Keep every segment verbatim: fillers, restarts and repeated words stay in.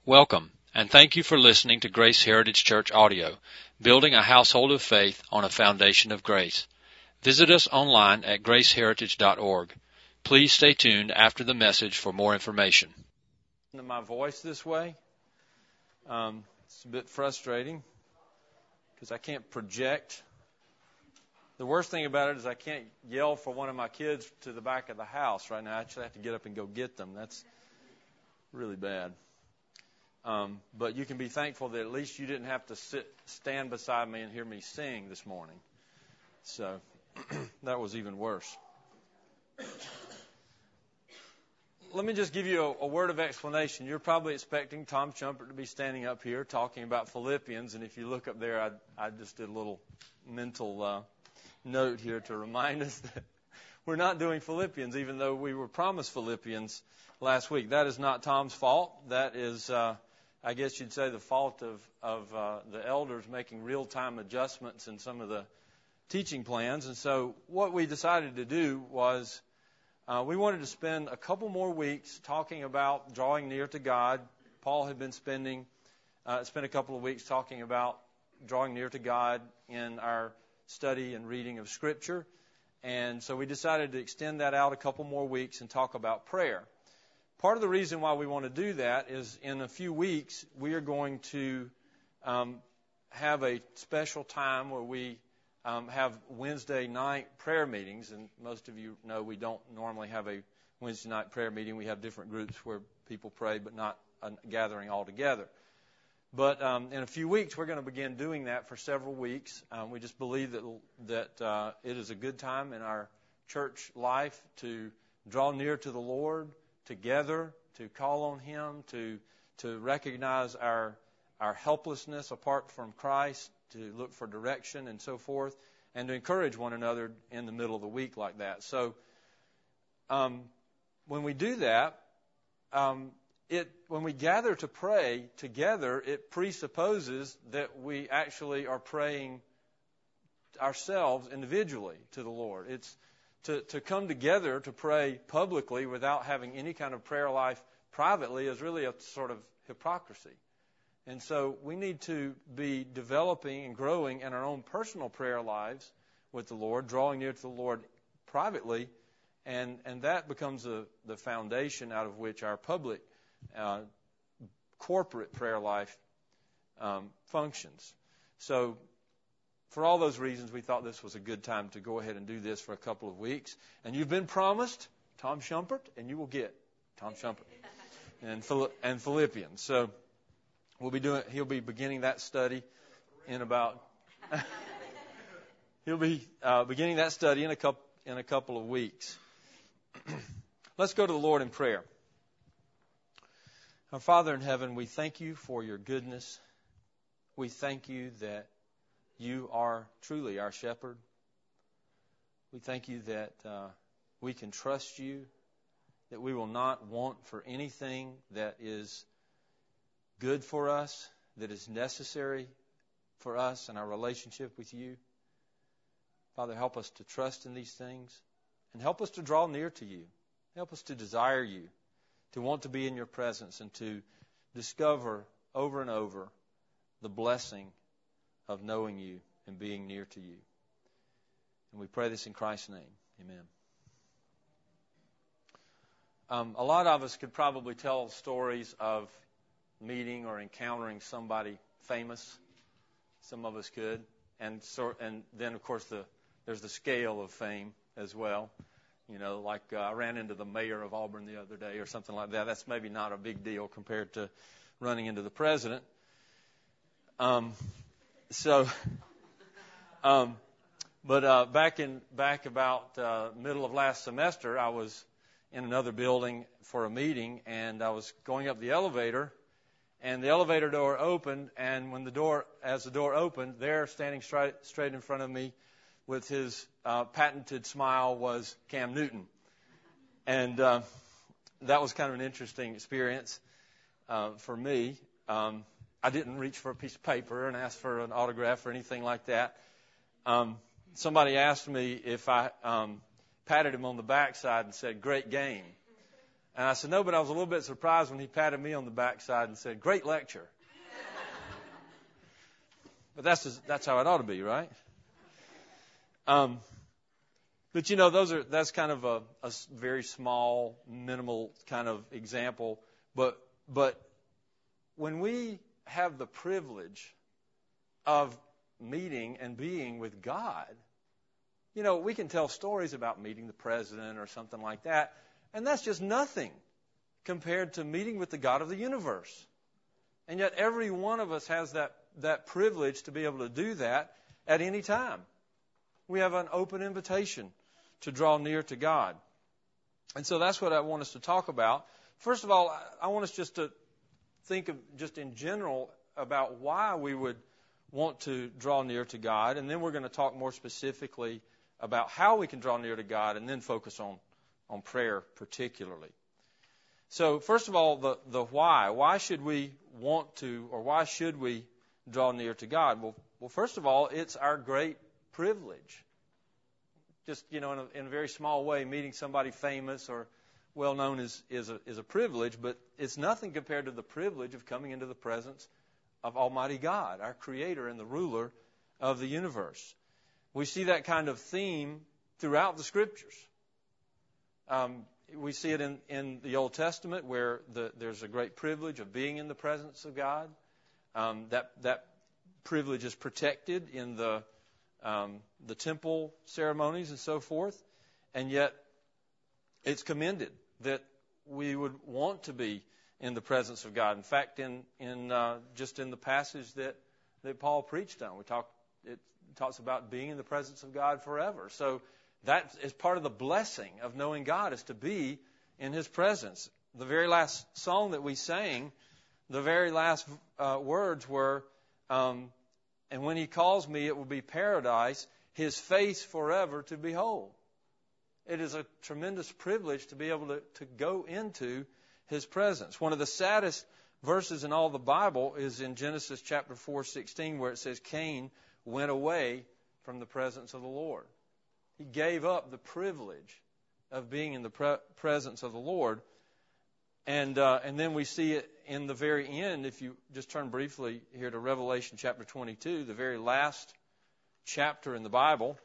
Welcome, and thank you for listening to Grace Heritage Church Audio, building a household of faith on a foundation of grace. Visit us online at grace heritage dot org. Please stay tuned after the message for more information. My voice this way, um, it's a bit frustrating because I can't project. The worst thing about it is I can't yell for one of my kids to the back of the house right now. I actually have to get up and go get them. That's really bad. Um, but you can be thankful that at least you didn't have to sit, stand beside me and hear me sing this morning. So that was even worse. Let me just give you a, a word of explanation. You're probably expecting Tom Shumpert to be standing up here talking about Philippians, and if you look up there, I, I just did a little mental uh, note here to remind us that we're not doing Philippians, even though we were promised Philippians last week. That is not Tom's fault. That is, uh, I guess you'd say, the fault of, of uh, the elders making real-time adjustments in some of the teaching plans. And so what we decided to do was uh, we wanted to spend a couple more weeks talking about drawing near to God. Paul had been spending uh, spent a couple of weeks talking about drawing near to God in our study and reading of Scripture. And so we decided to extend that out a couple more weeks and talk about prayer. Part of the reason why we want to do that is in a few weeks we are going to um, have a special time where we um, have Wednesday night prayer meetings. And most of you know we don't normally have a Wednesday night prayer meeting. We have different groups where people pray but not a gathering all together. But um, in a few weeks we're going to begin doing that for several weeks. Um, we just believe that, that uh, it is a good time in our church life to draw near to the Lord together, to call on Him, to to recognize our our helplessness apart from Christ, to look for direction and so forth, and to encourage one another in the middle of the week like that. So um, when we do that, um, it when we gather to pray together, it presupposes that we actually are praying ourselves individually to the Lord. It's To, to come together to pray publicly without having any kind of prayer life privately is really a sort of hypocrisy. And so we need to be developing and growing in our own personal prayer lives with the Lord, drawing near to the Lord privately, and, and that becomes a, the foundation out of which our public uh, corporate prayer life um, functions. So for all those reasons, we thought this was a good time to go ahead and do this for a couple of weeks. And you've been promised Tom Shumpert, and you will get Tom Shumpert and, Phil- and Philippians. So we'll be doing. He'll be beginning that study in about. he'll be uh, beginning that study in a couple in a couple of weeks. Let's go to the Lord in prayer. Our Father in heaven, we thank you for your goodness. We thank you that you are truly our shepherd. We thank you that uh, we can trust you, that we will not want for anything that is good for us, that is necessary for us and our relationship with you. Father, help us to trust in these things and help us to draw near to you. Help us to desire you, to want to be in your presence and to discover over and over the blessing of knowing you and being near to you. And we pray this in Christ's name. Amen. Um, a lot of us could probably tell stories of meeting or encountering somebody famous. Some of us could. And so, and then, of course, the there's the scale of fame as well. You know, like uh, I ran into the mayor of Auburn the other day or something like that. That's maybe not a big deal compared to running into the president. Um, so, um, but uh, back in back about uh, middle of last semester, I was in another building for a meeting, and I was going up the elevator, and the elevator door opened, and when the door, as the door opened, there, standing straight straight in front of me, with his uh, patented smile, was Cam Newton, and uh, that was kind of an interesting experience uh, for me. Um, I didn't reach for a piece of paper and ask for an autograph or anything like that. Um, somebody asked me if I um, patted him on the backside and said, "Great game." And I said, no, but I was a little bit surprised when he patted me on the backside and said, great lecture. But that's just, that's how it ought to be, right? Um, but you know, those are that's kind of a, a very small, minimal kind of example. But but when we have the privilege of meeting and being with God, you know, we can tell stories about meeting the president or something like that, and that's just nothing compared to meeting with the God of the universe. And yet every one of us has that, that privilege to be able to do that at any time. We have an open invitation to draw near to God. And so that's what I want us to talk about. First of all, I want us just to think of just in general about why we would want to draw near to God, and then we're going to talk more specifically about how we can draw near to God, and then focus on, on prayer particularly. So first of all, the, the why. Why should we want to, or why should we draw near to God? Well, well, first of all, it's our great privilege. Just, you know, in a, in a very small way, meeting somebody famous or well-known is, is, a, is a privilege, but it's nothing compared to the privilege of coming into the presence of Almighty God, our Creator and the ruler of the universe. We see that kind of theme throughout the Scriptures. Um, we see it in, in the Old Testament, where the, there's a great privilege of being in the presence of God. Um, that that privilege is protected in the um, the temple ceremonies and so forth, and yet it's commended that we would want to be in the presence of God. In fact, in in uh, just in the passage that that Paul preached on, we talk it talks about being in the presence of God forever. So that is part of the blessing of knowing God, is to be in His presence. The very last song that we sang, the very last uh, words were, um, and when He calls me, it will be paradise, His face forever to behold. It is a tremendous privilege to be able to, to go into His presence. One of the saddest verses in all the Bible is in Genesis chapter four sixteen, where it says Cain went away from the presence of the Lord. He gave up the privilege of being in the pre- presence of the Lord. And uh, and then we see it in the very end, if you just turn briefly here to Revelation chapter twenty-two, the very last chapter in the Bible.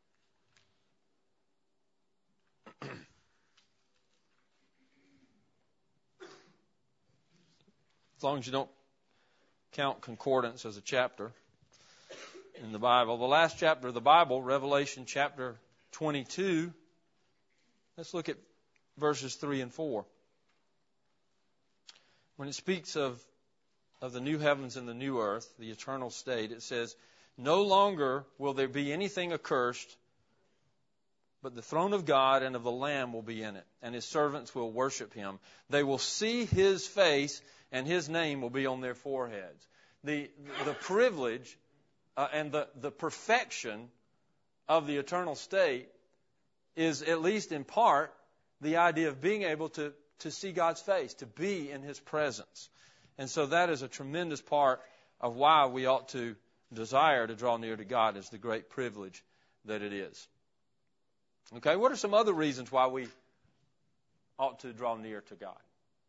As long as you don't count concordance as a chapter in the Bible. The last chapter of the Bible, Revelation chapter twenty-two. Let's look at verses three and four. When it speaks of, of the new heavens and the new earth, the eternal state, it says, no longer will there be anything accursed, but the throne of God and of the Lamb will be in it, and His servants will worship Him. They will see His face, and His name will be on their foreheads. The, the privilege uh, and the, the perfection of the eternal state is, at least in part, the idea of being able to, to see God's face, to be in His presence. And so that is a tremendous part of why we ought to desire to draw near to God, is the great privilege that it is. Okay, what are some other reasons why we ought to draw near to God?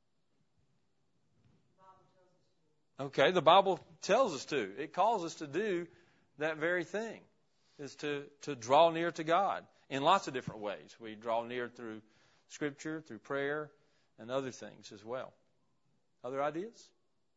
Okay, the Bible tells us to. It calls us to do that very thing, is to, to draw near to God in lots of different ways. We draw near through Scripture, through prayer, and other things as well. Other ideas?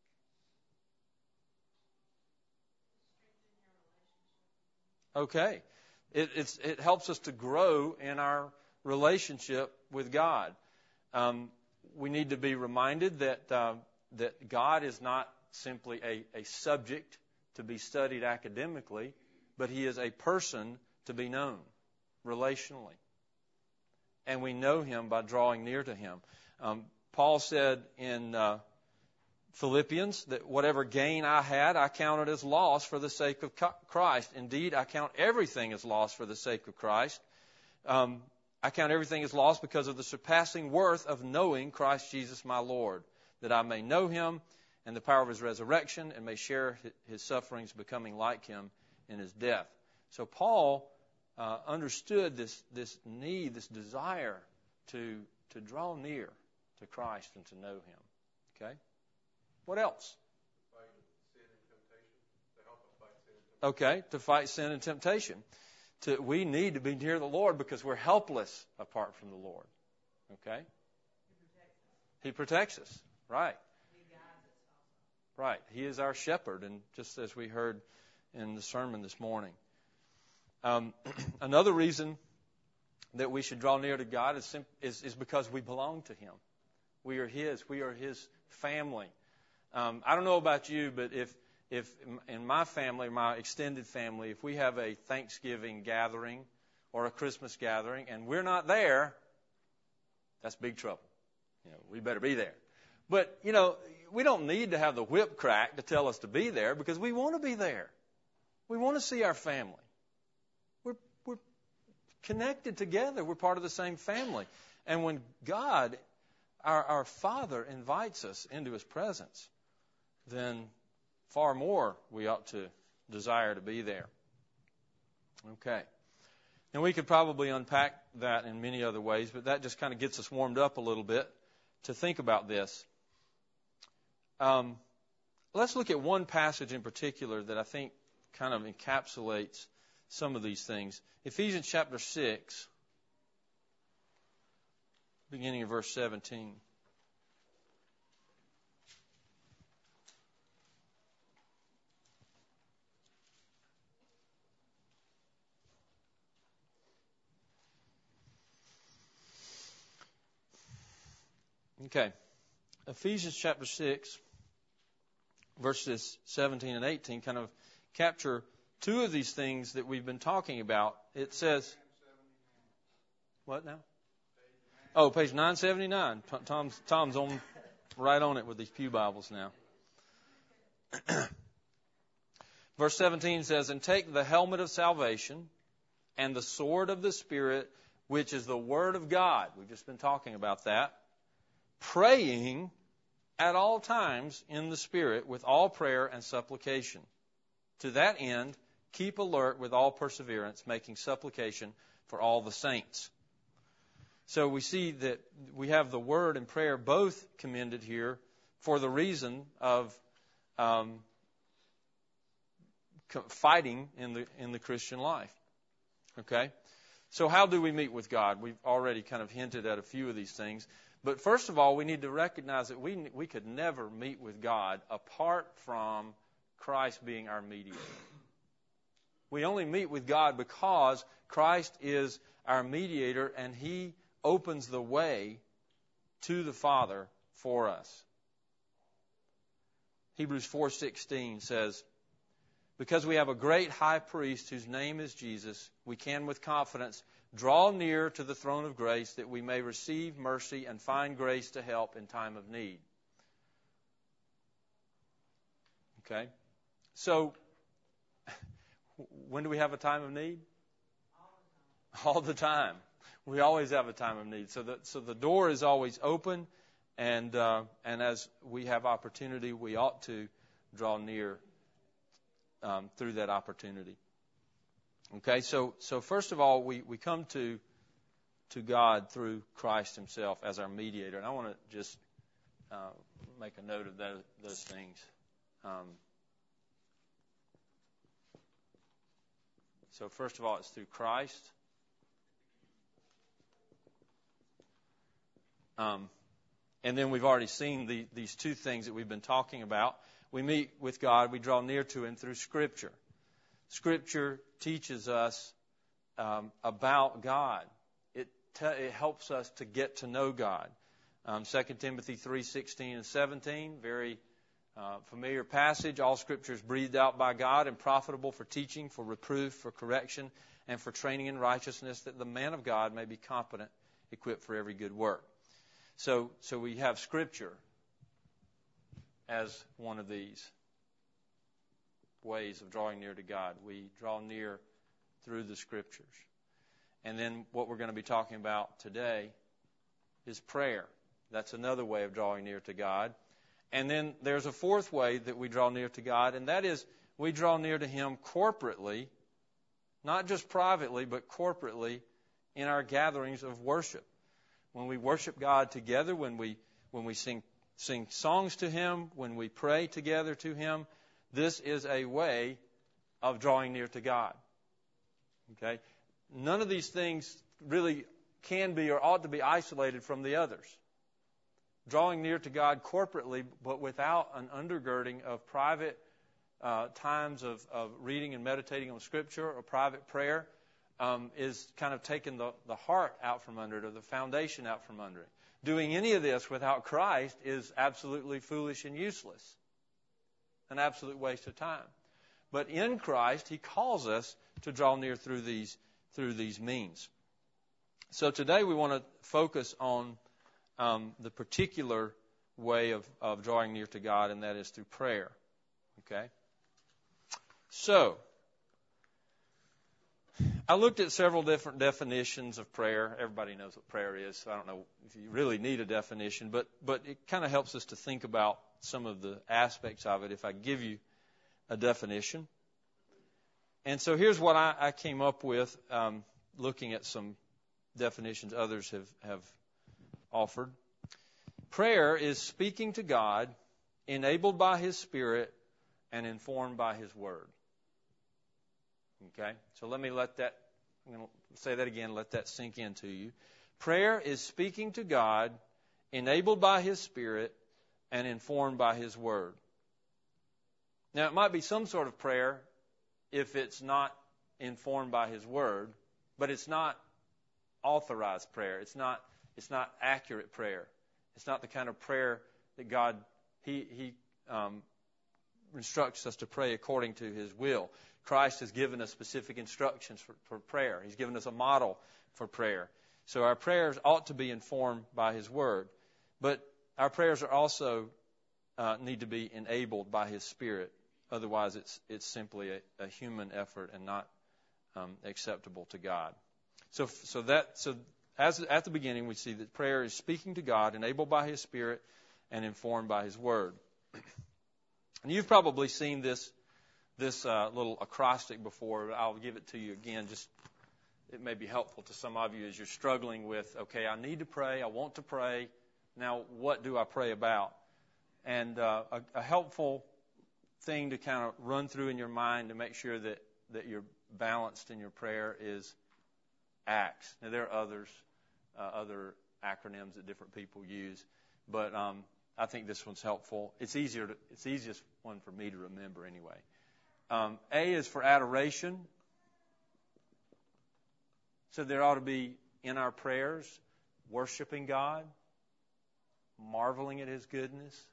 Okay. It, it's, it helps us to grow in our relationship with God. Um, we need to be reminded that uh, that God is not simply a, a subject to be studied academically, but He is a person to be known relationally. And we know Him by drawing near to Him. Um, Paul said in uh, Philippians that whatever gain I had, I counted as loss for the sake of Christ. Indeed, I count everything as loss for the sake of Christ. Um, I count everything as loss because of the surpassing worth of knowing Christ Jesus my Lord, that I may know Him and the power of His resurrection, and may share His sufferings, becoming like Him in His death. So Paul uh, understood this this need, this desire to to draw near to Christ and to know Him. Okay? What else? Okay, to fight sin and temptation. To, we need to be near the Lord because we're helpless apart from the Lord. Okay? He protects us. Right. Right. He is our shepherd, and just as we heard in the sermon this morning. Um, another reason that we should draw near to God is, sim- is, is because we belong to Him. We are His. We are His family. Um, I don't know about you, but if if in my family, my extended family, if we have a Thanksgiving gathering or a Christmas gathering and we're not there, that's big trouble. You know, we better be there. But, you know, we don't need to have the whip crack to tell us to be there because we want to be there. We want to see our family. We're, we're connected together. We're part of the same family. And when God, our, our Father, invites us into His presence, then far more we ought to desire to be there. Okay. And we could probably unpack that in many other ways, but that just kind of gets us warmed up a little bit to think about this. Um, let's look at one passage in particular that I think kind of encapsulates some of these things. Ephesians chapter six, beginning of verse seventeen. Okay. Ephesians chapter six, verses seventeen and eighteen kind of capture two of these things that we've been talking about. It says, what now? Oh, page nine seventy-nine. Tom's, Tom's on, right on it with these pew Bibles now. Verse seventeen says, and take the helmet of salvation and the sword of the Spirit, which is the Word of God. We've just been talking about that. Praying at all times in the Spirit with all prayer and supplication. To that end, keep alert with all perseverance, making supplication for all the saints. So we see that we have the Word and prayer both commended here for the reason of um, fighting in the in the Christian life. Okay? So how do we meet with God? We've already kind of hinted at a few of these things. But first of all, we need to recognize that we we could never meet with God apart from Christ being our mediator. We only meet with God because Christ is our mediator and He opens the way to the Father for us. Hebrews four sixteen says, because we have a great high priest whose name is Jesus, we can with confidence draw near to the throne of grace that we may receive mercy and find grace to help in time of need. Okay? So, when do we have a time of need? All the time. We always have a time of need. So the, so the door is always open, and uh, and as we have opportunity, we ought to draw near um, through that opportunity. Okay, so so first of all, we, we come to to God through Christ Himself as our mediator, and I want to just uh, make a note of those, those things. Um, so first of all, it's through Christ. Um, and then we've already seen the, these two things that we've been talking about. We meet with God, we draw near to Him through Scripture. Scripture teaches us um, about God. It, te- it helps us to get to know God. Um, Second Timothy three sixteen and seventeen, very uh, familiar passage. All Scripture is breathed out by God and profitable for teaching, for reproof, for correction, and for training in righteousness, that the man of God may be competent, equipped for every good work. So, so we have Scripture as one of these ways of drawing near to God. We draw near through the Scriptures. And then what we're going to be talking about today is prayer. That's another way of drawing near to God. And then there's a fourth way that we draw near to God, and that is we draw near to Him corporately, not just privately, but corporately in our gatherings of worship. When we worship God together, when we when we sing sing songs to Him, when we pray together to Him, this is a way of drawing near to God. Okay? None of these things really can be or ought to be isolated from the others. Drawing near to God corporately, but without an undergirding of private uh, times of, of reading and meditating on Scripture or private prayer, um, is kind of taking the, the heart out from under it, or the foundation out from under it. Doing any of this without Christ is absolutely foolish and useless. An absolute waste of time. But in Christ, He calls us to draw near through these through these means. So today we want to focus on um, the particular way of, of drawing near to God, and that is through prayer. Okay? So, I looked at several different definitions of prayer. Everybody knows what prayer is, so I don't know if you really need a definition, but, but it kind of helps us to think about some of the aspects of it if I give you a definition. And so here's what I, I came up with, um, looking at some definitions others have, have offered. Prayer is speaking to God, enabled by His Spirit, and informed by His Word. Okay? So let me let that, I'm going to say that again, let that sink into you. Prayer is speaking to God, enabled by His Spirit, and informed by His Word. Now, it might be some sort of prayer if it's not informed by His Word, but it's not authorized prayer. It's not, it's not accurate prayer. It's not the kind of prayer that God, He, He um, instructs us to pray according to His will. Christ has given us specific instructions for, for prayer. He's given us a model for prayer. So our prayers ought to be informed by His Word. But our prayers are also uh, need to be enabled by His Spirit. Otherwise, it's it's simply a, a human effort and not um, acceptable to God. So so that so as at the beginning we see that prayer is speaking to God, enabled by His Spirit, and informed by His Word. And you've probably seen this this uh, little acrostic before. I'll give it to you again. Just it may be helpful to some of you as you're struggling with, okay, I need to pray, I want to pray. Now, what do I pray about? And uh, a, a helpful thing to kind of run through in your mind to make sure that, that you're balanced in your prayer is ACTS. Now, there are others, uh, other acronyms that different people use, but um, I think this one's helpful. It's easier. To, it's the easiest one for me to remember anyway. Um, A is for adoration. So there ought to be in our prayers worshiping God, marveling at His goodness.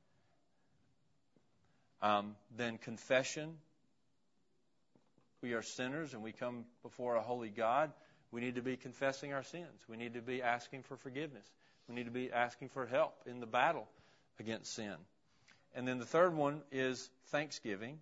Um, then confession. We are sinners and we come before a holy God. We need to be confessing our sins. We need to be asking for forgiveness. We need to be asking for help in the battle against sin. And then the third one is thanksgiving.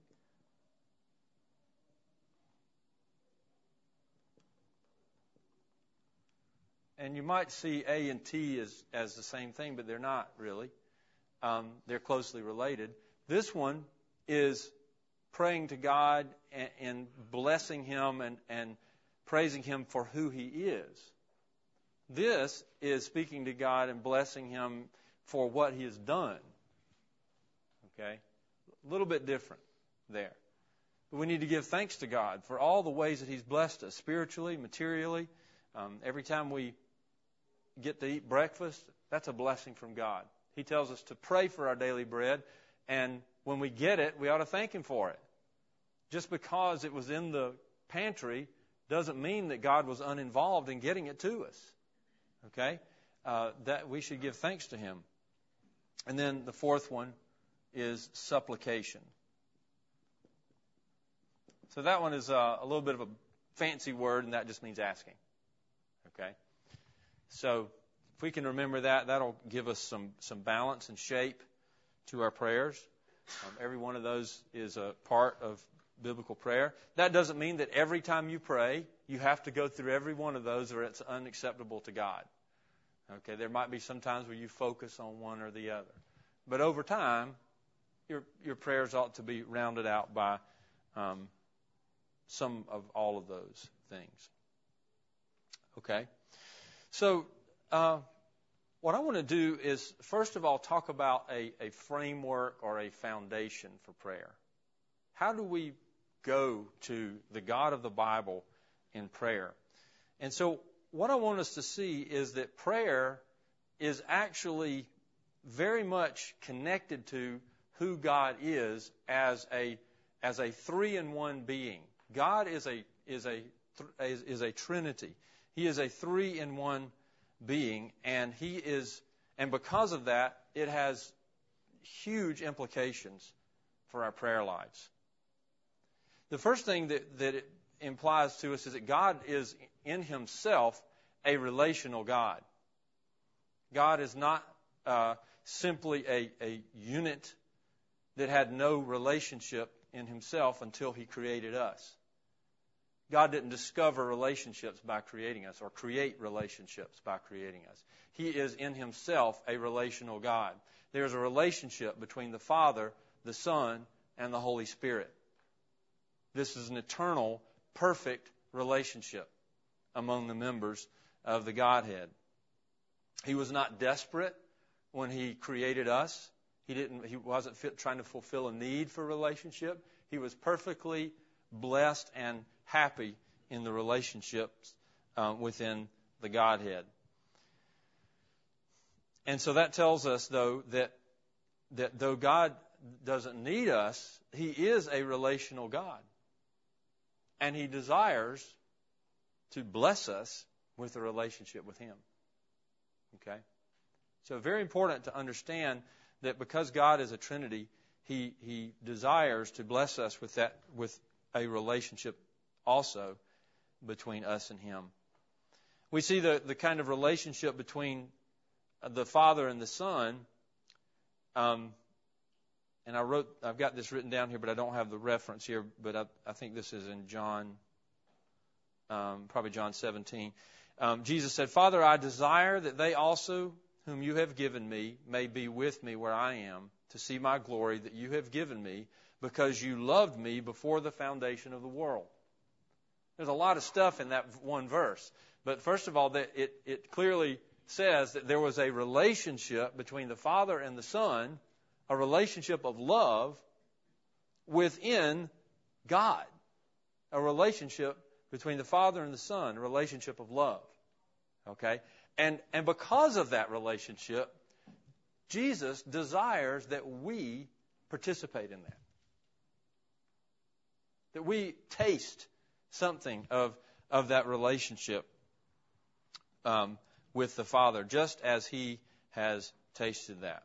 And you might see A and T as, as the same thing, but they're not really. Um, they're closely related. This one is praying to God and, and blessing Him and, and praising Him for who He is. This is speaking to God and blessing Him for what He has done. Okay? A little bit different there. But we need to give thanks to God for all the ways that He's blessed us, spiritually, materially. Um, every time we get to eat breakfast, that's a blessing from God. He tells us to pray for our daily bread, and when we get it, we ought to thank Him for it. Just because it was in the pantry doesn't mean that God was uninvolved in getting it to us. Okay? Uh, that we should give thanks to Him. And then the fourth one is supplication. So that one is uh, a little bit of a fancy word, and that just means asking. Okay? So if we can remember that, that'll give us some, some balance and shape to our prayers. Um, every one of those is a part of biblical prayer. That doesn't mean that every time you pray, you have to go through every one of those or it's unacceptable to God. Okay, there might be some times where you focus on one or the other. But over time, your your prayers ought to be rounded out by um, some of all of those things. Okay? So, uh, what I want to do is, first of all, talk about a, a framework or a foundation for prayer. How do we go to the God of the Bible in prayer? And so what I want us to see is that prayer is actually very much connected to who God is as a as a three-in-one being. God is a is a is, is a Trinity. He is a three-in-one being, and he is and because of that, it has huge implications for our prayer lives. The first thing that, that it implies to us is that God is in himself a relational God. God is not uh, simply a, a unit that had no relationship in himself until he created us. God didn't discover relationships by creating us or create relationships by creating us. He is in himself a relational God. There's a relationship between the Father, the Son, and the Holy Spirit. This is an eternal, perfect relationship among the members of the Godhead. He was not desperate when he created us. He didn't. He wasn't fit, trying to fulfill a need for relationship. He was perfectly blessed and happy in the relationships uh, within the Godhead. And so that tells us, though, that that though God doesn't need us, he is a relational God. And he desires to bless us with a relationship with him. Okay? So very important to understand that because God is a Trinity, he he desires to bless us with that with a relationship also between us and him. We see the, the kind of relationship between the Father and the Son. Um, and I wrote, I've got this written down here, but I don't have the reference here. But I, I think this is in John, um, probably John seventeen. Um, Jesus said, "Father, I desire that they also, whom you have given me, may be with me where I am, to see my glory that you have given me, because you loved me before the foundation of the world." There's a lot of stuff in that one verse. But first of all, that it, it clearly says that there was a relationship between the Father and the Son, a relationship of love within God. A relationship between the Father and the Son, a relationship of love. Okay? And, and because of that relationship, Jesus desires that we participate in that. That we taste something of, of that relationship um, with the Father, just as he has tasted that.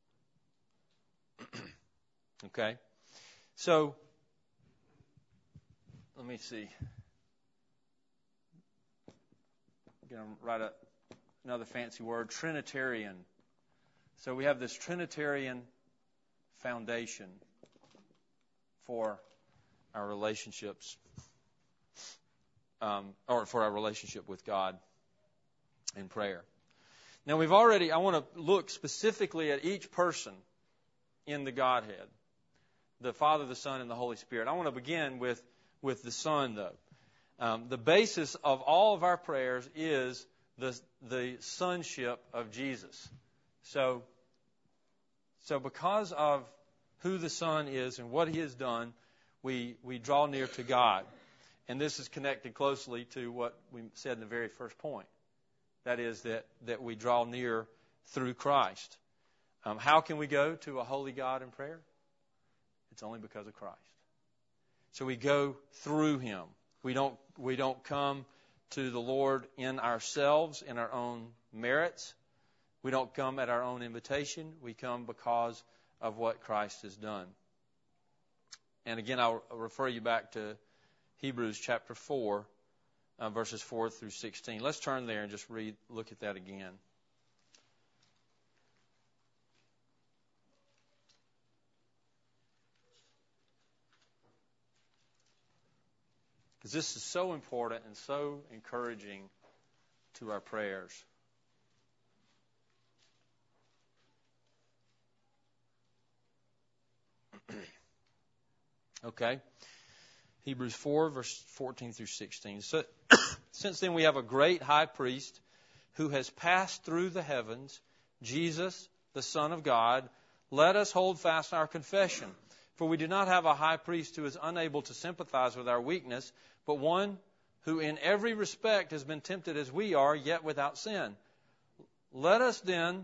Okay? So, let me see. I'm going to write a, another fancy word, Trinitarian. So we have this Trinitarian foundation for our relationships, um, or for our relationship with God in prayer. Now we've already, I want to look specifically at each person in the Godhead, the Father, the Son, and the Holy Spirit. I want to begin with, with the Son, though. Um, the basis of all of our prayers is the, the sonship of Jesus. So, so because of who the Son is and what he has done, we, we draw near to God. And this is connected closely to what we said in the very first point. That is that, that we draw near through Christ. Um, how can we go to a holy God in prayer? It's only because of Christ. So we go through him. We don't we don't come to the Lord in ourselves, in our own merits. We don't come at our own invitation. We come because of what Christ has done. And again, I'll refer you back to Hebrews chapter four, uh, verses four through sixteen. Let's turn there and just read, look at that again. Because this is so important and so encouraging to our prayers. Okay. Hebrews four, verse fourteen through sixteen. So, since then we have a great high priest who has passed through the heavens, Jesus, the Son of God, let us hold fast our confession. For we do not have a high priest who is unable to sympathize with our weakness, but one who in every respect has been tempted as we are, yet without sin. Let us then,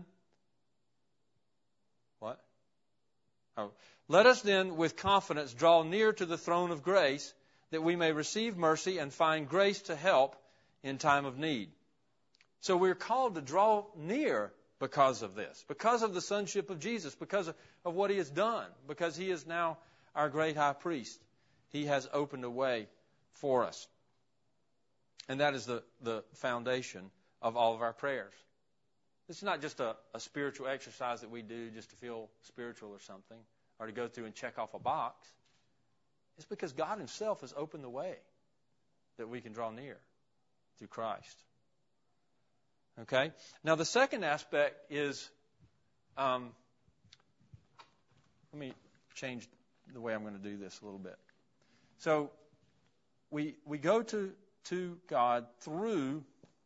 what? Oh, let us then with confidence draw near to the throne of grace, that we may receive mercy and find grace to help in time of need. So we're called to draw near because of this, because of the sonship of Jesus, because of, of what He has done, because He is now our great high priest. He has opened a way for us. And that is the, the foundation of all of our prayers. It's not just a, a spiritual exercise that we do just to feel spiritual or something, or to go through and check off a box. It's because God Himself has opened the way that we can draw near through Christ. Okay? Now the second aspect is, um, let me change the way I'm going to do this a little bit. So we we go to, to God through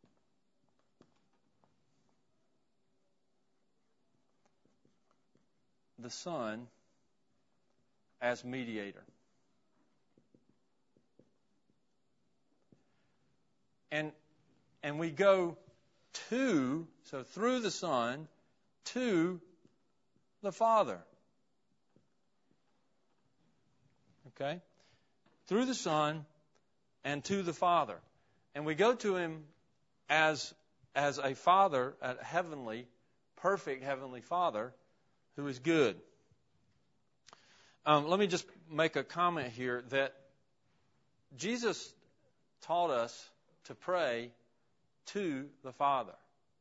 the Son as mediator. And and we go to, so through the Son, to the Father. Okay? Through the Son and to the Father. And we go to Him as, as a Father, a heavenly, perfect heavenly Father who is good. Um, let me just make a comment here that Jesus taught us to pray to the Father.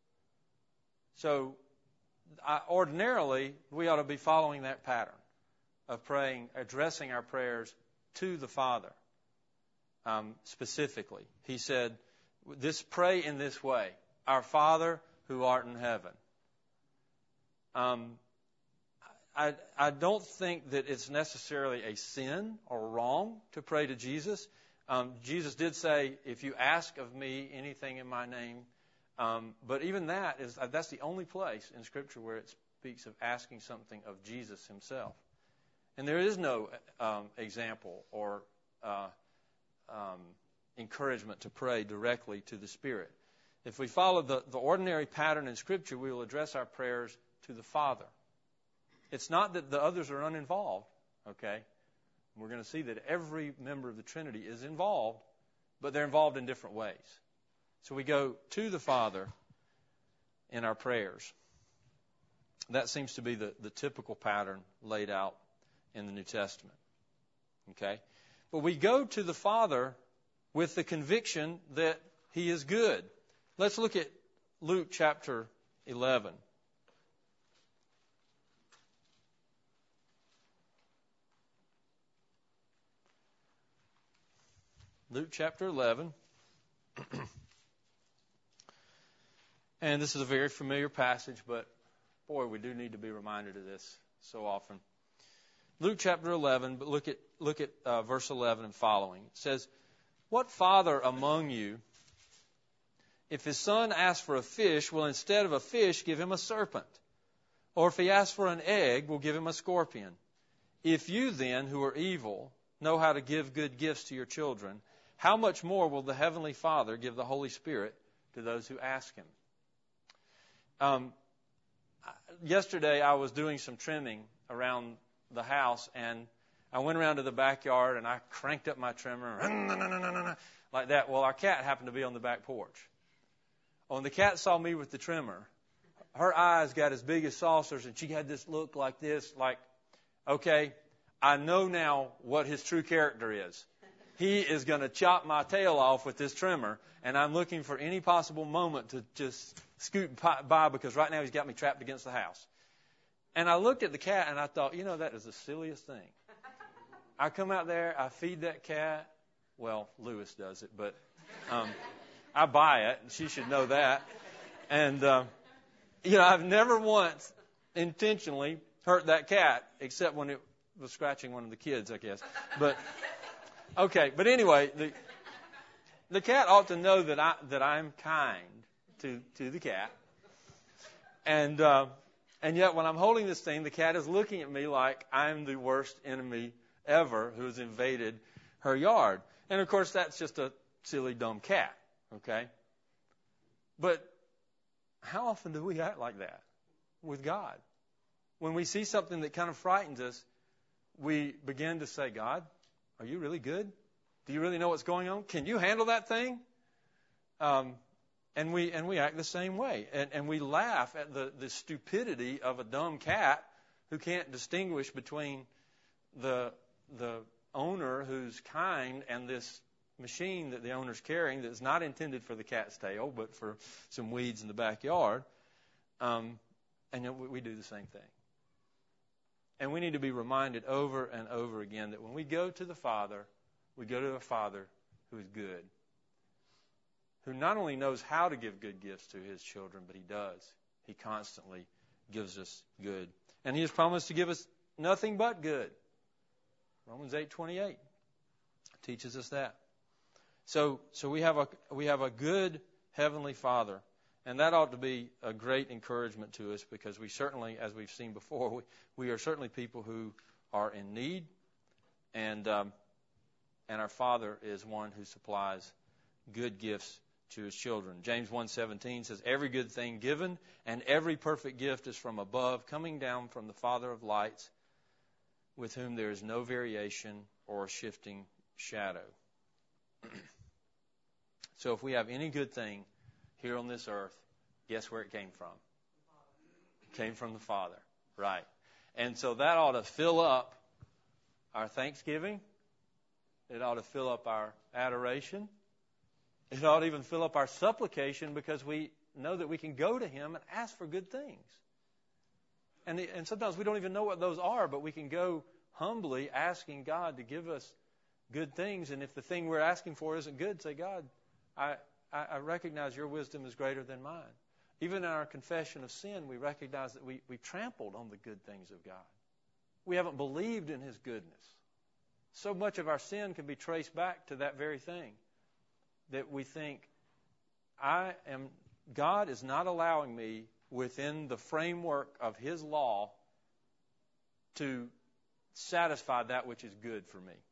So I, ordinarily, we ought to be following that pattern of praying, addressing our prayers to the Father um, specifically. He said, "This pray in this way, Our Father who art in heaven." Um, I, I don't think that it's necessarily a sin or wrong to pray to Jesus. Um, Jesus did say, "If you ask of me anything in my name," um, but even that is that's the only place in Scripture where it speaks of asking something of Jesus Himself. And there is no um, example or uh, um, encouragement to pray directly to the Spirit. If we follow the, the ordinary pattern in Scripture, we will address our prayers to the Father. It's not that the others are uninvolved, okay? We're going to see that every member of the Trinity is involved, but they're involved in different ways. So we go to the Father in our prayers. That seems to be the, the typical pattern laid out in the New Testament. Okay? But we go to the Father with the conviction that He is good. Let's look at Luke chapter eleven. Luke chapter eleven. And this is a very familiar passage, but boy, we do need to be reminded of this so often. Luke chapter eleven, but look at look at uh, verse eleven and following. It says, "What father among you, if his son asks for a fish, will instead of a fish give him a serpent? Or if he asks for an egg, will give him a scorpion? If you then, who are evil, know how to give good gifts to your children, how much more will the Heavenly Father give the Holy Spirit to those who ask Him?" Um, yesterday I was doing some trimming around the house, and I went around to the backyard and I cranked up my trimmer like that. Well, our cat happened to be on the back porch. When the cat saw me with the trimmer, her eyes got as big as saucers, and she had this look like this, like, okay, I know now what his true character is. He is going to chop my tail off with this trimmer, and I'm looking for any possible moment to just scoot by because right now he's got me trapped against the house. And I looked at the cat, and I thought, you know, that is the silliest thing. I come out there, I feed that cat. Well, Lewis does it, but um, I buy it, and she should know that. And, uh, you know, I've never once intentionally hurt that cat, except when it was scratching one of the kids, I guess. But okay, but anyway, the the cat ought to know that I that I'm kind to to the cat. And uh, and yet when I'm holding this thing, the cat is looking at me like I'm the worst enemy ever who has invaded her yard. And of course, that's just a silly, dumb cat. Okay? But how often do we act like that with God? When we see something that kind of frightens us, we begin to say, God, are you really good? Do you really know what's going on? Can you handle that thing? Um, and we and we act the same way. And, and we laugh at the, the stupidity of a dumb cat who can't distinguish between the the owner who's kind and this machine that the owner's carrying that's not intended for the cat's tail, but for some weeds in the backyard. Um, and yet we, we do the same thing. And we need to be reminded over and over again that when we go to the Father, we go to a Father who is good, who not only knows how to give good gifts to His children, but He does. He constantly gives us good. And He has promised to give us nothing but good. Romans eight twenty-eight teaches us that. So, so we have a we have a good Heavenly Father, and that ought to be a great encouragement to us, because we certainly, as we've seen before, we, we are certainly people who are in need, and um, and our Father is one who supplies good gifts to His children. James one seventeen says, "Every good thing given and every perfect gift is from above, coming down from the Father of lights, with whom there is no variation or shifting shadow." So if we have any good thing here on this earth, guess where it came from? It came from the Father. Right. And so that ought to fill up our thanksgiving. It ought to fill up our adoration. It ought to even fill up our supplication, because we know that we can go to Him and ask for good things. And, the, and sometimes we don't even know what those are, but we can go humbly asking God to give us good things. And if the thing we're asking for isn't good, say, God, I, I, I recognize your wisdom is greater than mine. Even in our confession of sin, we recognize that we, we trampled on the good things of God. We haven't believed in His goodness. So much of our sin can be traced back to that very thing, that we think, I am, God is not allowing me within the framework of His law to satisfy that which is good for me.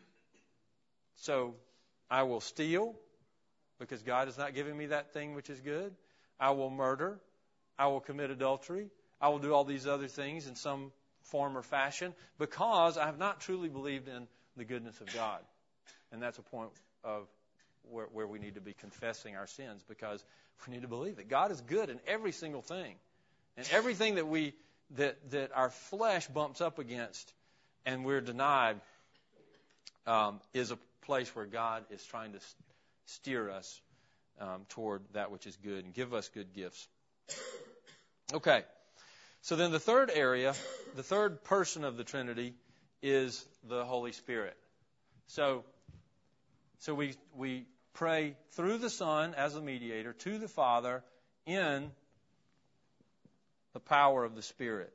So I will steal because God is not giving me that thing which is good. I will murder. I will commit adultery. I will do all these other things in some form or fashion because I have not truly believed in the goodness of God. And that's a point of where, where we need to be confessing our sins, because we need to believe that God is good in every single thing. And everything that we that that our flesh bumps up against and we're denied um, is a place where God is trying to steer us um, toward that which is good and give us good gifts. Okay. So then the third area, the third person of the Trinity is the Holy Spirit. So, so we we pray through the Son as a mediator to the Father in the power of the Spirit.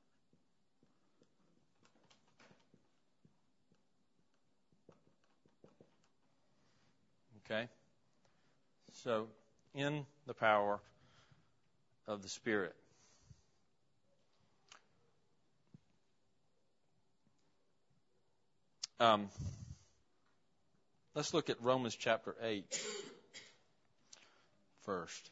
Okay? So, in the power of the Spirit. Um, let's look at Romans chapter eight first.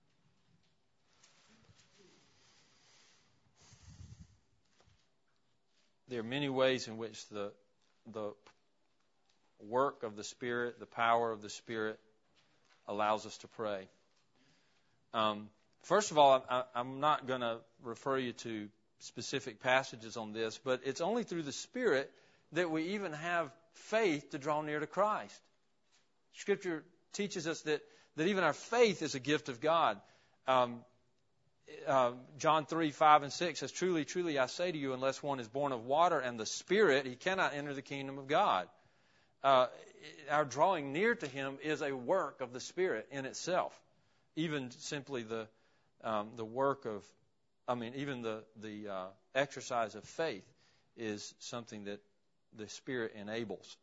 There are many ways in which the the work of the Spirit, the power of the Spirit, allows us to pray. Um, first of all, I, I'm not going to refer you to specific passages on this, but it's only through the Spirit that we even have faith to draw near to Christ. Scripture teaches us that, that even our faith is a gift of God. Um, uh, John three, five, and six says, "Truly, truly, I say to you, unless one is born of water and the Spirit, he cannot enter the kingdom of God." Uh, our drawing near to Him is a work of the Spirit in itself. Even simply the um, the work of, I mean, even the the uh, exercise of faith is something that the Spirit enables.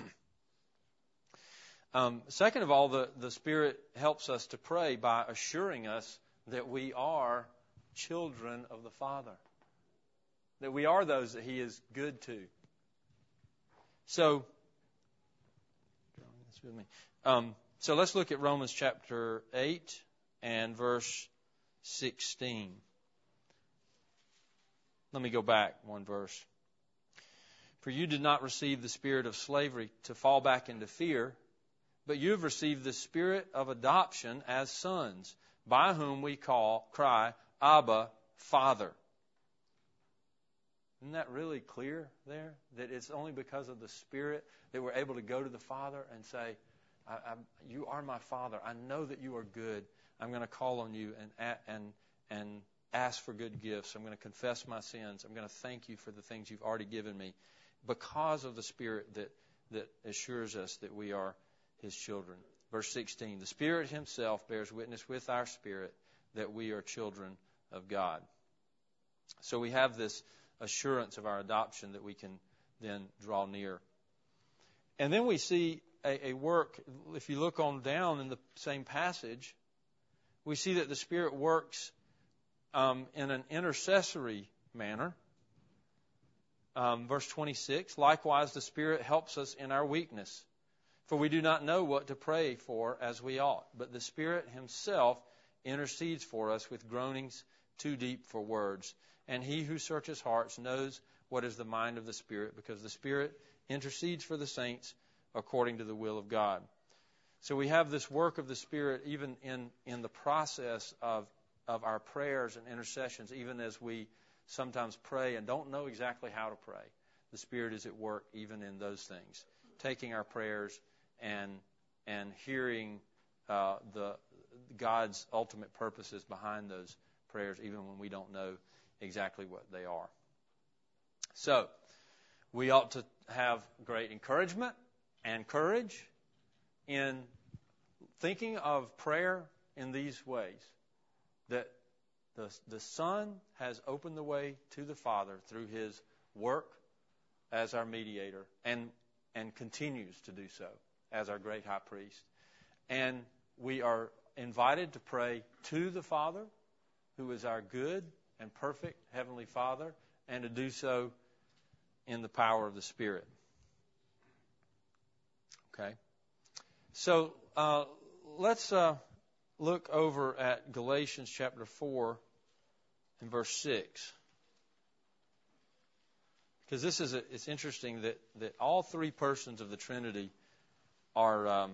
um, second of all, the, the Spirit helps us to pray by assuring us that we are children of the Father. That we are those that He is good to. So, this with me. Um, so let's look at Romans chapter eight and verse sixteen. Let me go back one verse. For you did not receive the spirit of slavery to fall back into fear, but you have received the spirit of adoption as sons, by whom we call, cry, Abba, Father. Isn't that really clear there? That it's only because of the Spirit that we're able to go to the Father and say, I, I, you are my Father. I know that you are good. I'm going to call on you and and and ask for good gifts. I'm going to confess my sins. I'm going to thank you for the things you've already given me because of the Spirit that, that assures us that we are His children. Verse sixteen, the Spirit Himself bears witness with our spirit that we are children of God. So we have this assurance of our adoption that we can then draw near. And then we see a, a work, if you look on down in the same passage, we see that the Spirit works um, in an intercessory manner. Um, verse twenty-six, likewise the Spirit helps us in our weakness, for we do not know what to pray for as we ought, but the Spirit Himself intercedes for us with groanings too deep for words. And He who searches hearts knows what is the mind of the Spirit, because the Spirit intercedes for the saints according to the will of God. So we have this work of the Spirit even in, in the process of, of our prayers and intercessions, even as we sometimes pray and don't know exactly how to pray. The Spirit is at work even in those things, taking our prayers and and hearing uh, the God's ultimate purposes behind those prayers, even when we don't know exactly what they are. So, we ought to have great encouragement and courage in thinking of prayer in these ways. That the, the Son has opened the way to the Father through His work as our mediator and, and continues to do so as our great high priest. And we are invited to pray to the Father, who is our good and perfect Heavenly Father, and to do so in the power of the Spirit. Okay? So, uh, let's uh, look over at Galatians chapter four and verse six. Because this is, a, it's interesting that, that all three persons of the Trinity are, um,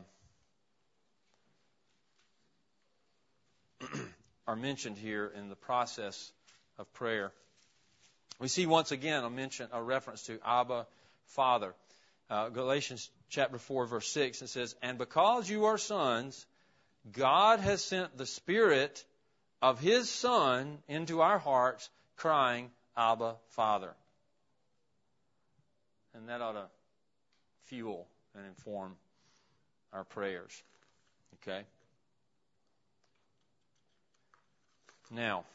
are mentioned here in the process of prayer. We see once again a mention, a reference to Abba, Father. Uh, Galatians chapter four, verse six, it says, and because you are sons, God has sent the Spirit of His Son into our hearts, crying, Abba, Father. And that ought to fuel and inform our prayers. Okay? Now,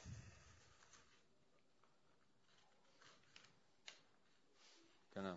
gonna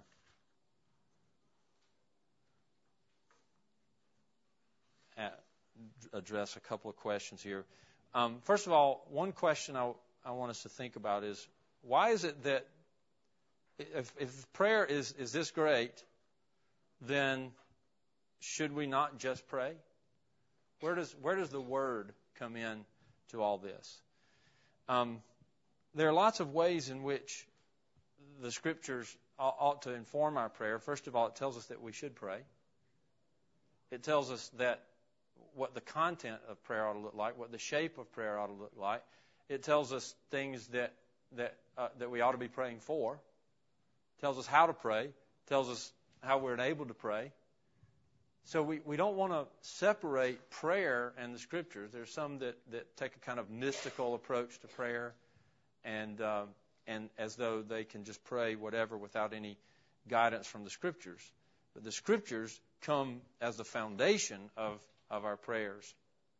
address a couple of questions here. Um, first of all, one question I, I want us to think about is, why is it that if, if prayer is, is this great, then should we not just pray? Where does where does the Word come in to all this? Um, there are lots of ways in which the Scriptures ought to inform our prayer. First of all, it tells us that we should pray. It tells us that what the content of prayer ought to look like, what the shape of prayer ought to look like. It tells us things that that uh, that we ought to be praying for. It tells us how to pray. It tells us how we're enabled to pray. So we, we don't want to separate prayer and the Scriptures. There's some that, that take a kind of mystical approach to prayer, and uh, and as though they can just pray whatever without any guidance from the Scriptures. But the Scriptures come as the foundation of, of our prayers.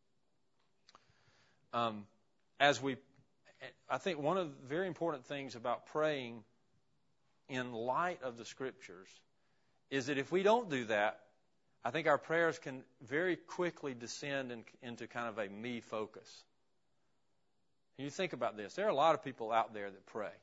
Um, as we, I think one of the very important things about praying in light of the Scriptures is that if we don't do that, I think our prayers can very quickly descend in, into kind of a me focus. You think about this. There are a lot of people out there that pray.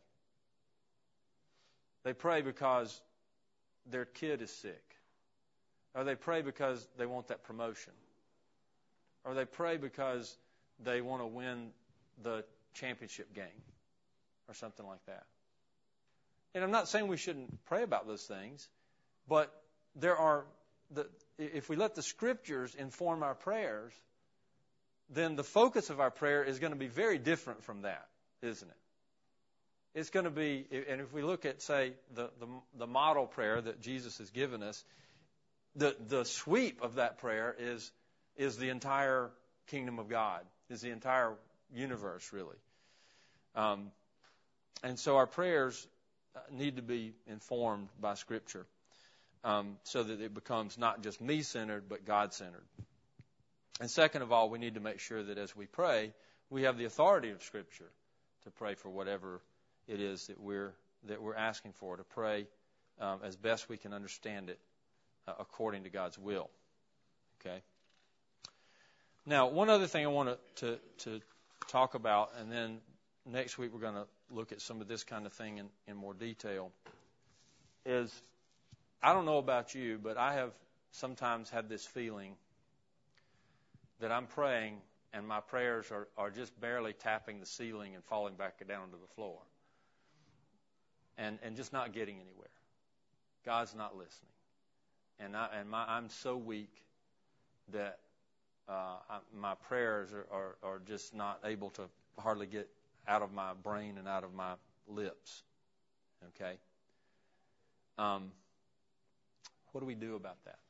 They pray because their kid is sick. Or they pray because they want that promotion. Or they pray because they want to win the championship game. Or something like that. And I'm not saying we shouldn't pray about those things, but there are, the, if we let the Scriptures inform our prayers, then the focus of our prayer is going to be very different from that, isn't it? It's going to be, and if we look at, say, the, the, the model prayer that Jesus has given us, the, the sweep of that prayer is, is the entire kingdom of God, is the entire universe, really. Um, and so our prayers need to be informed by Scripture um, so that it becomes not just me-centered, but God-centered. And second of all, we need to make sure that as we pray, we have the authority of Scripture to pray for whatever it is that we're that we're asking for, to pray um, as best we can understand it uh, according to God's will. Okay. Now, one other thing I want to to talk about, and then next week we're going to look at some of this kind of thing in, in more detail, is I don't know about you, but I have sometimes had this feeling that I'm praying and my prayers are, are just barely tapping the ceiling and falling back down to the floor. And and just not getting anywhere. God's not listening. And I and my I'm so weak that uh, I, my prayers are, are, are just not able to hardly get out of my brain and out of my lips. Okay? Um, what do we do about that?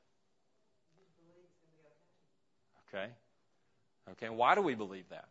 Okay? Okay, and why do we believe that?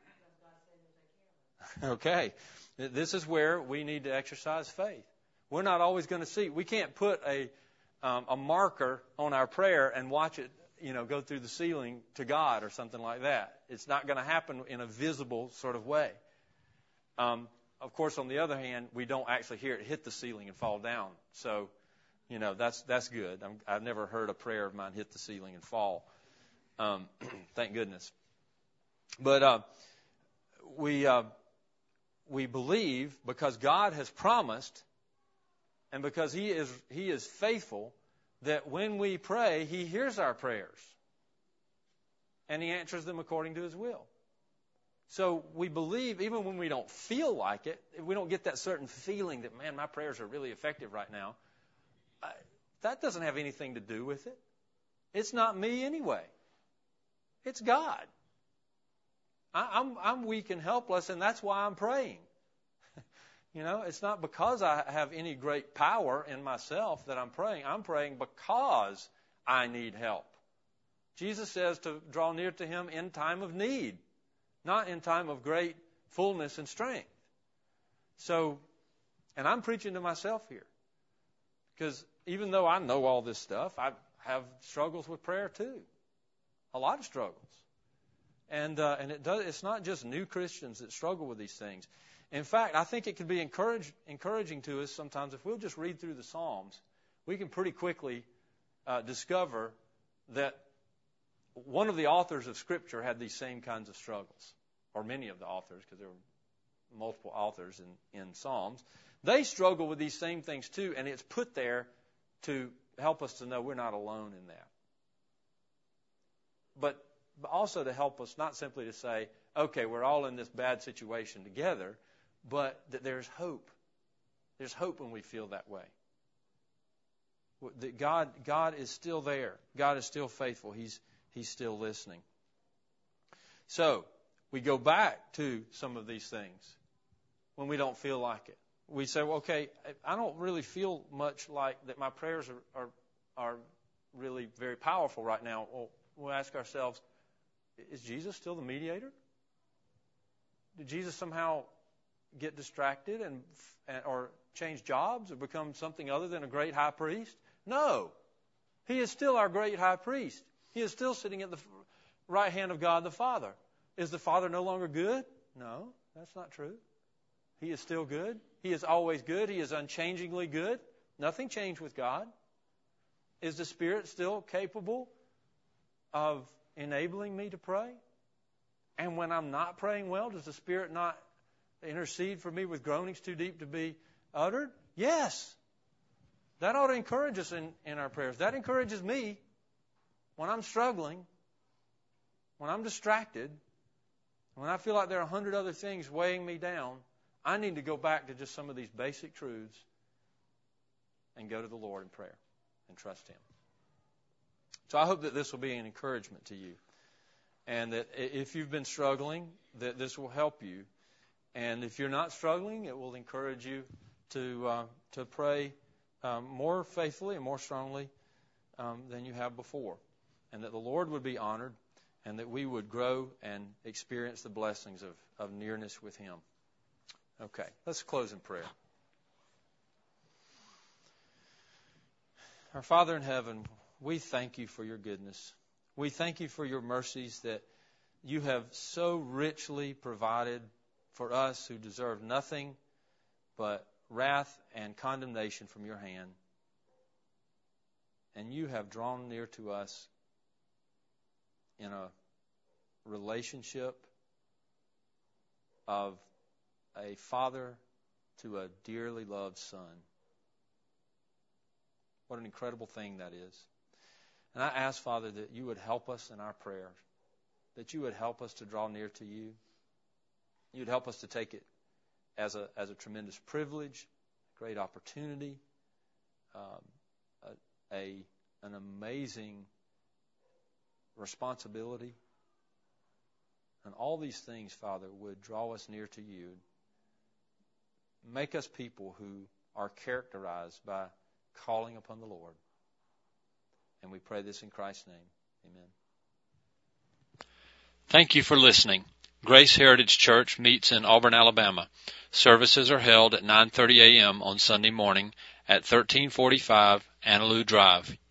Okay. This is where we need to exercise faith. We're not always going to see. We can't put a um, a marker on our prayer and watch it, you know, go through the ceiling to God or something like that. It's not going to happen in a visible sort of way. Um, of course, on the other hand, we don't actually hear it hit the ceiling and fall down. So, you know, that's that's good. I'm, I've never heard a prayer of mine hit the ceiling and fall. Um, thank goodness. But uh, we uh, we believe because God has promised, and because He is He is faithful, that when we pray, He hears our prayers, and He answers them according to His will. So we believe, even when we don't feel like it, if we don't get that certain feeling that, man, my prayers are really effective right now, I, that doesn't have anything to do with it. It's not me anyway. It's God. I, I'm, I'm weak and helpless, and that's why I'm praying. You know, it's not because I have any great power in myself that I'm praying. I'm praying because I need help. Jesus says to draw near to Him in time of need, not in time of great fullness and strength. So, and I'm preaching to myself here. Because even though I know all this stuff, I have struggles with prayer too. A lot of struggles. And uh, and it does. It's not just new Christians that struggle with these things. In fact, I think it can be encourage, encouraging to us sometimes if we'll just read through the Psalms, we can pretty quickly uh, discover that one of the authors of Scripture had these same kinds of struggles, or many of the authors, because there were multiple authors in, in Psalms. They struggle with these same things too, and it's put there to help us to know we're not alone in that. But But also to help us not simply to say, okay, we're all in this bad situation together, but that there's hope. There's hope when we feel that way. That God, God is still there. God is still faithful. He's, He's still listening. So, we go back to some of these things when we don't feel like it. We say, well, okay, I don't really feel much like that my prayers are, are, are really very powerful right now. Well, we'll ask ourselves, is Jesus still the mediator? Did Jesus somehow get distracted and or change jobs or become something other than a great high priest? No. He is still our great high priest. He is still sitting at the right hand of God the Father. Is the Father no longer good? No, that's not true. He is still good. He is always good. He is unchangingly good. Nothing changed with God. Is the Spirit still capable of enabling me to pray? And when I'm not praying well, does the Spirit not intercede for me with groanings too deep to be uttered? Yes. That ought to encourage us in, in our prayers. That encourages me when I'm struggling, when I'm distracted, when I feel like there are a hundred other things weighing me down. I need to go back to just some of these basic truths and go to the Lord in prayer and trust Him. So I hope that this will be an encouragement to you, and that if you've been struggling, that this will help you. And if you're not struggling, it will encourage you to uh, to pray um, more faithfully and more strongly um, than you have before, and that the Lord would be honored, and that we would grow and experience the blessings of, of nearness with Him. Okay, let's close in prayer. Our Father in heaven, we thank You for Your goodness. We thank You for Your mercies that You have so richly provided for us who deserve nothing but wrath and condemnation from Your hand. And You have drawn near to us in a relationship of a father to a dearly loved son. What an incredible thing that is. And I ask, Father, that You would help us in our prayers, that You would help us to draw near to You. You'd help us to take it as a as a tremendous privilege, great opportunity, um, a, a an amazing responsibility. And all these things, Father, would draw us near to You. Make us people who are characterized by calling upon the Lord. And we pray this in Christ's name. Amen. Thank you for listening. Grace Heritage Church meets in Auburn, Alabama. Services are held at nine thirty a.m. on Sunday morning at thirteen forty-five Annaloo Drive,